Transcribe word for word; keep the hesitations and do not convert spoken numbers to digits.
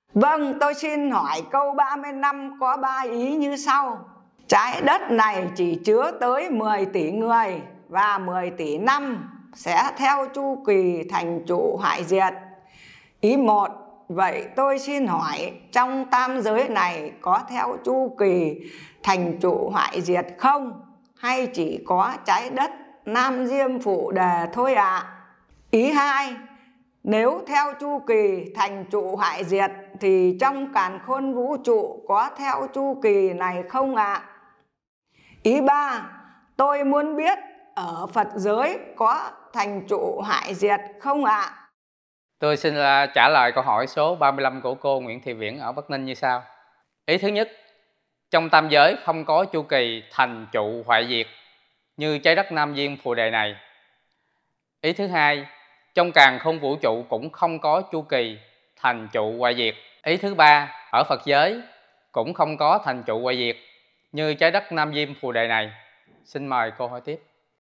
Vâng, tôi xin hỏi câu ba mươi lăm có ba ý như sau. Trái đất này chỉ chứa tới mười tỷ người và mười tỷ năm sẽ theo chu kỳ thành trụ hoại diệt. Ý một, vậy tôi xin hỏi trong tam giới này có theo chu kỳ thành trụ hoại diệt không? Hay chỉ có trái đất Nam Diêm Phụ Đề thôi ạ? À? Ý hai, nếu theo chu kỳ thành trụ hoại diệt thì trong càn khôn vũ trụ có theo chu kỳ này không ạ? À? Ý ba, tôi muốn biết ở Phật giới có thành trụ hoại diệt không ạ? À? Tôi xin trả lời câu hỏi số ba mươi lăm của cô Nguyễn Thị Viễn ở Bắc Ninh như sau. Ý thứ nhất, trong tam giới không có chu kỳ thành trụ hoại diệt như trái đất Nam Diêm Phù Đề này. Ý thứ hai, trong càn khôn vũ trụ cũng không có chu kỳ thành trụ hoại diệt. Ý thứ ba, ở Phật giới cũng không có thành trụ hoại diệt như trái đất Nam Diêm Phù Đề này. Xin mời cô hỏi tiếp.